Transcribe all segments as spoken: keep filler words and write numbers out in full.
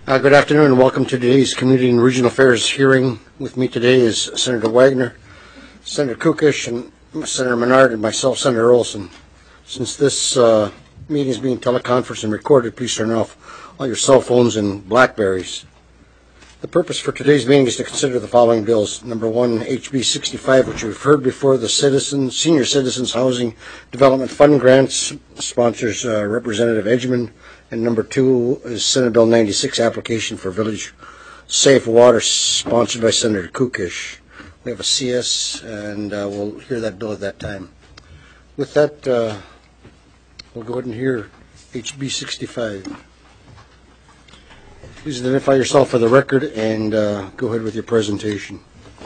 Uh, good afternoon and welcome to today's Community and Regional Affairs hearing. With me today is Senator Wagner, Senator Kukish, and Senator Menard, and myself, Senator Olson. Since this uh, meeting is being teleconferenced and recorded, please turn off all your cell phones and Blackberries. The purpose for today's meeting is to consider the following bills. Number one, H B sixty-five, which we've heard before, the Citizens, Senior Citizens Housing Development Fund grants, sponsors uh, Representative Edgman. And number two is Senate Bill ninety-six, application for Village Safe Water, sponsored by Senator Kukish. We have a C S, and uh, we'll hear that bill at that time. With that, uh, we'll go ahead and hear H B sixty-five. Please identify yourself for the record and uh, go ahead with your presentation.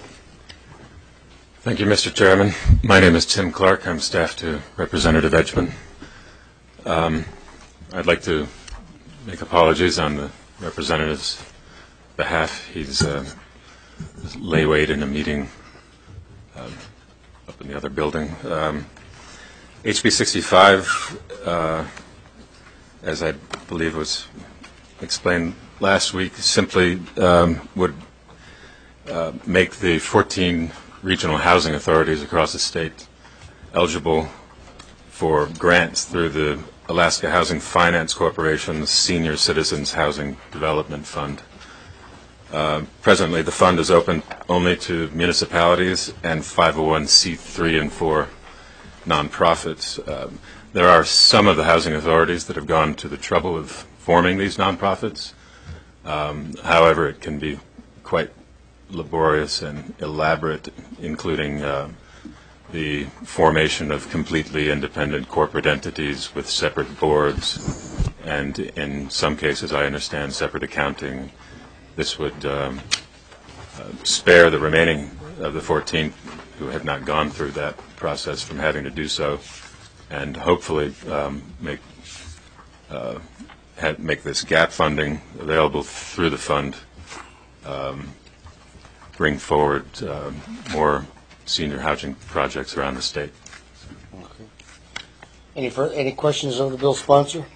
Thank you, Mister Chairman. My name is Tim Clark. I'm staff to Representative Edgman. Um, I'd like to make apologies on the representative's behalf. He's uh, laywayed in a meeting uh, up in the other building. Um, H B sixty-five, uh, as I believe was explained last week, simply um, would uh, make the fourteen regional housing authorities across the state eligible for grants through the Alaska Housing Finance Corporation's Senior Citizens Housing Development Fund. Uh, presently, the fund is open only to municipalities and five oh one c three and four nonprofits. Uh, there are some of the housing authorities that have gone to the trouble of forming these nonprofits. Um, however, it can be quite laborious and elaborate, including uh, the formation of completely independent corporate entities with separate boards, and in some cases, I understand, separate accounting. This would um, uh, spare the remaining of the fourteen who have not gone through that process from having to do so, and hopefully um, make uh, have, make this gap funding available through the fund, um, bring forward uh, more senior housing projects around the state. Okay. Any further, any questions of the bill sponsor?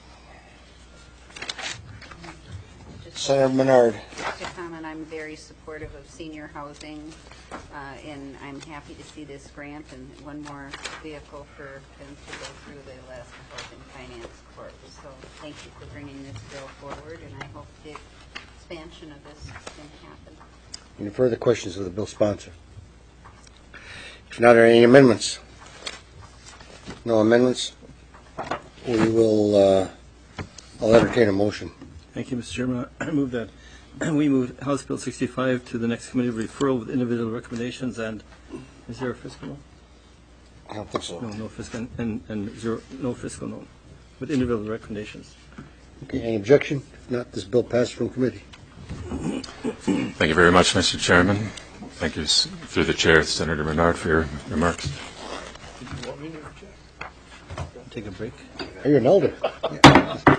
Just Senator Menard. to comment, I'm very supportive of senior housing, uh, and I'm happy to see this grant and one more vehicle for them to go through the Alaska Housing Finance Corp. So thank you for bringing this bill forward, and I hope the expansion of this can happen. Any further questions of the bill sponsor? If not, are there any amendments? No amendments? We will, uh, I'll entertain a motion. Thank you, Mister Chairman. I move that we move House Bill sixty-five to the next committee of referral with individual recommendations. And is there a fiscal note? I don't think so. No, no fiscal, and, and zero, no fiscal note, with individual recommendations. Okay, any objection? If not, this bill passes from committee. Thank you very much, Mister Chairman. Thank you, through the chair, Senator Menard, for your remarks. Take a break. Are you an elder? Yeah.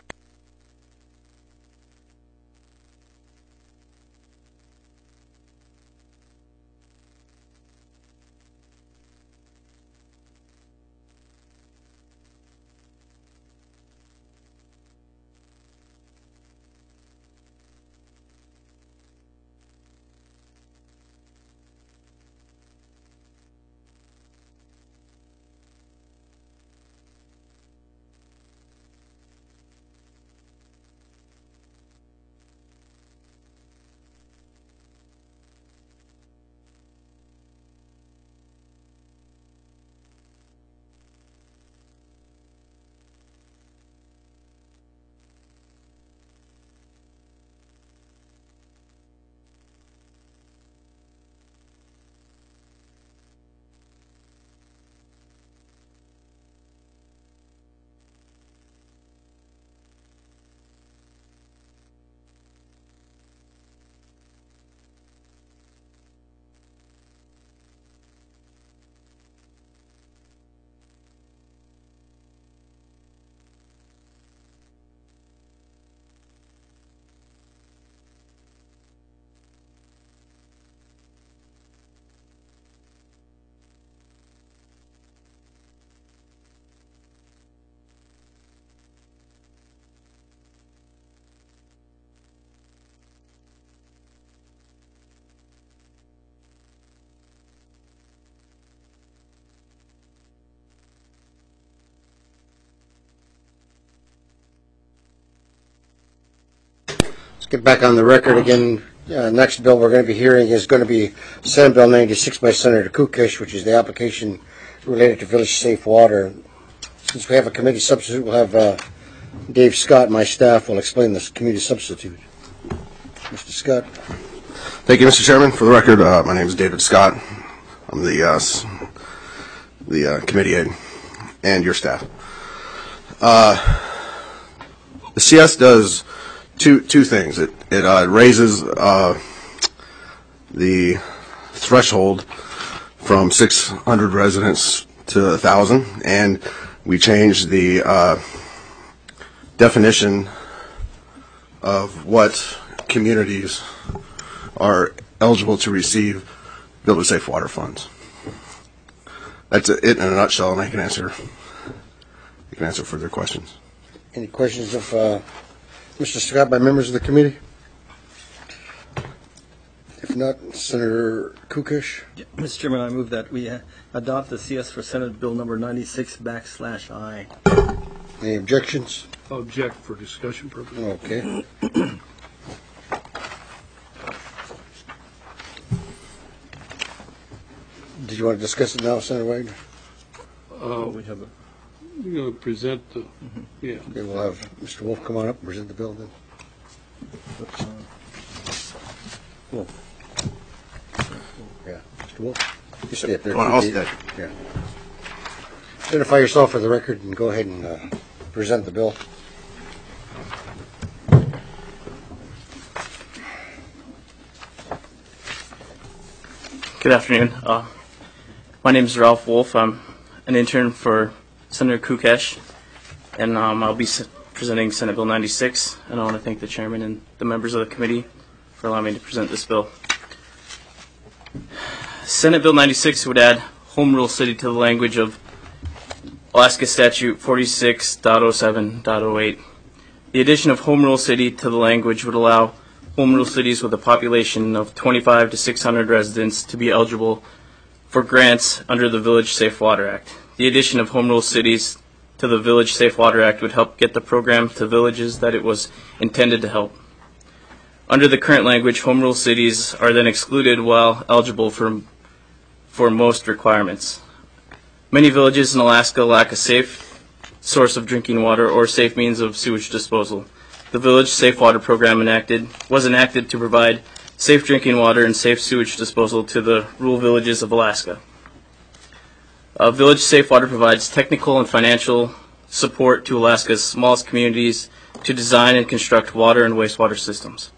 get back on the record again. Uh, next bill we're going to be hearing is going to be Senate Bill ninety-six by Senator Kukish, which is the application related to village safe water. Since we have a committee substitute, we'll have uh, Dave Scott, my staff, will explain this committee substitute. Mister Scott. Thank you, Mister Chairman. For the record, uh, my name is David Scott. I'm the uh, the uh, committee aide and your staff. Uh, the C S does two two things. It it uh, raises uh, the threshold from six hundred residents to one thousand, and we change the uh, definition of what communities are eligible to receive Village Safe Water funds. That's it in a nutshell, and I can answer I can answer further questions. Any questions of uh, Mister Scott by members of the committee? If not, Senator Kukish. Yeah, Mister Chairman, I move that we uh, adopt the C S for Senate Bill number ninety-six backslash I. Any objections? Object for discussion purposes. Okay. Did you want to discuss it now, Senator Wagner? Uh, we have a, You're going to present the, yeah. Okay, we'll have Mister Wolf come on up and present the bill then. uh, well, Yeah, Mister Wolf. You stay up there. Come on, I'll stay. Yeah. Identify yourself for the record and go ahead and uh, present the bill. Good afternoon. Uh, my name is Ralph Wolf. I'm an intern for Senator Kukesh, and um, I'll be s- presenting Senate Bill ninety-six, and I want to thank the chairman and the members of the committee for allowing me to present this bill. Senate Bill ninety-six would add home rule city to the language of Alaska Statute forty-six point oh seven point oh eight. The addition of home rule city to the language would allow home rule cities with a population of twenty-five to six hundred residents to be eligible for grants under the Village Safe Water Act. The addition of home rule cities to the Village Safe Water Act would help get the program to villages that it was intended to help. Under the current language, home rule cities are then excluded while eligible for, for most requirements. Many villages in Alaska lack a safe source of drinking water or safe means of sewage disposal. The Village Safe Water Program enacted was enacted to provide safe drinking water and safe sewage disposal to the rural villages of Alaska. Uh, Village Safe Water provides technical and financial support to Alaska's smallest communities to design and construct water and wastewater systems.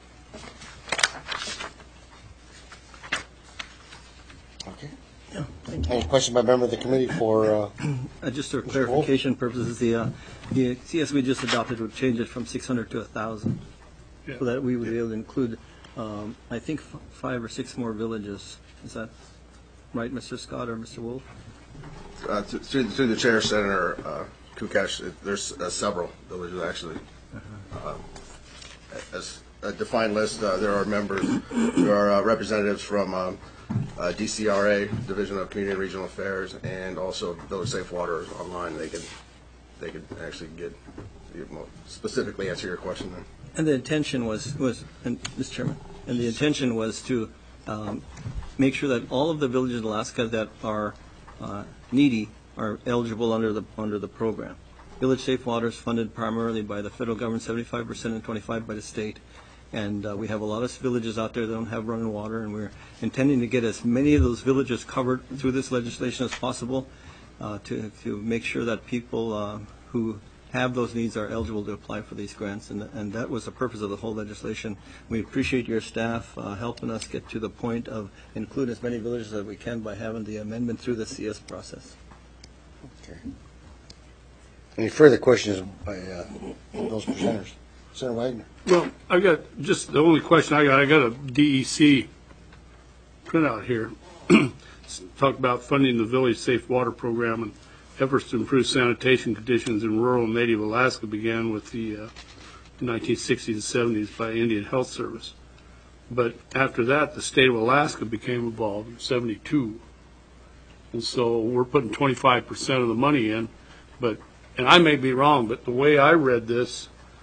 Okay. Any question by member of the committee for uh, uh, just for clarification purposes, the uh, the C S we just adopted would change it from six hundred to one thousand, Yeah. so that we would be able to include, um, I think, f- five or six more villages. Is that right, Mister Scott or Mister Wolf? Uh, to, through, through the chair, Senator uh, Kukesh, it- there's uh, several villages actually. Uh, as a defined list, uh, there are members, there are uh, representatives from um, uh, D C R A, Division of Community and Regional Affairs, and also Village Safe Water is online. They could, they could actually get specifically answer your question there. And the intention was, was, and Mister Chairman, and the intention was to um, make sure that all of the villages in Alaska that are uh, needy are eligible under the under the program. Village Safe Water is funded primarily by the federal government, seventy-five percent and twenty-five by the state. And uh, we have a lot of villages out there that don't have running water, and we're intending to get as many of those villages covered through this legislation as possible uh, to to make sure that people uh, who have those needs are eligible to apply for these grants, and and that was the purpose of the whole legislation. We appreciate your staff uh, helping us get to the point of including as many villages as we can by having the amendment through the C S process. Okay. Any further questions by uh, those presenters? Senator Wagner. Well, I got, just the only question I got, I got a D E C printout here. Talk about funding the Village Safe Water Program, and efforts to improve sanitation conditions in rural and native Alaska began with the uh, nineteen sixties and seventies by Indian Health Service. But after that, the state of Alaska became involved in seventy-two. And so we're putting twenty-five percent of the money in. But, and I may be wrong, but the way I read this,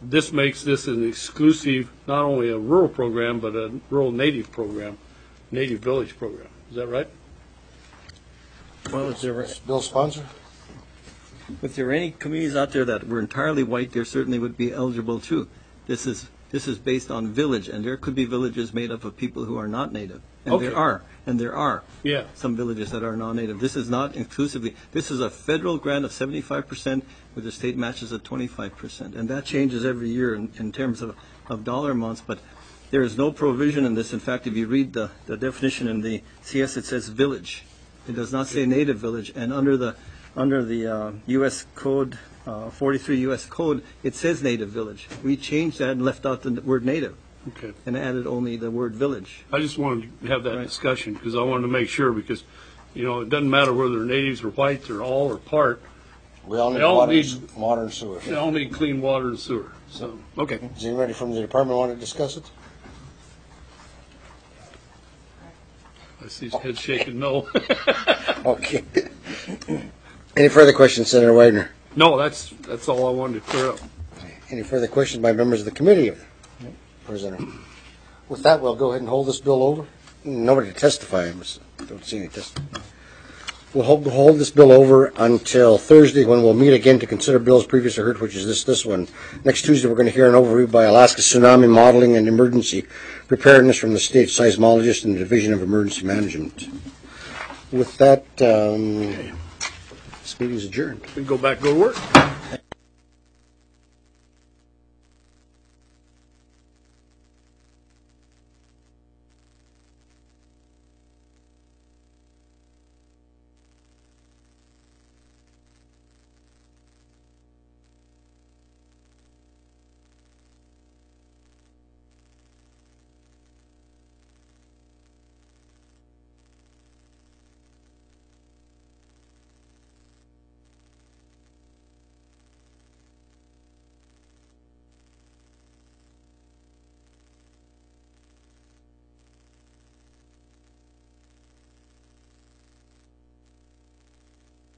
this makes this an exclusive, not only a rural program, but a rural native program, native village program. Is that right? Well, is there, Bill sponsor? if there were any communities out there that were entirely white, there certainly would be eligible too. This is, this is based on village, and there could be villages made up of people who are not native. And there Okay. are, and there are. Yeah. Some villages that are non-native. This is not exclusively, this is a federal grant of seventy-five percent with the state matches at twenty-five percent. And that changes every year in, in terms of, of dollar amounts, but there is no provision in this. In fact, if you read the, the definition in the C S, it says village. It does not say native village, and under the, under the uh, U S Code, uh, forty-three U S Code, it says native village. We changed that and left out the word native Okay. and added only the word village. I just wanted to have that Right. discussion because I wanted to make sure because, you know, it doesn't matter whether they're natives or whites or all or part. We all need They all water, need- water and sewer. They all need clean water and sewer. So, okay. Does anybody from the department want to discuss it? I see his head shaking no. Okay. Any further questions, Senator Wagner? No, that's, that's all I wanted to clear up. Any further questions by members of the committee? Presenter. With that, we'll go ahead and hold this bill over. Nobody to testify. I must- don't see any testimony. We'll hold, hold this bill over until Thursday when we'll meet again to consider bills previously heard, which is this, this one. Next Tuesday, we're going to hear an overview by Alaska Tsunami Modeling and Emergency Preparedness from the state seismologist and the Division of Emergency Management. With that, um, this meeting is adjourned. We can go back, go to work.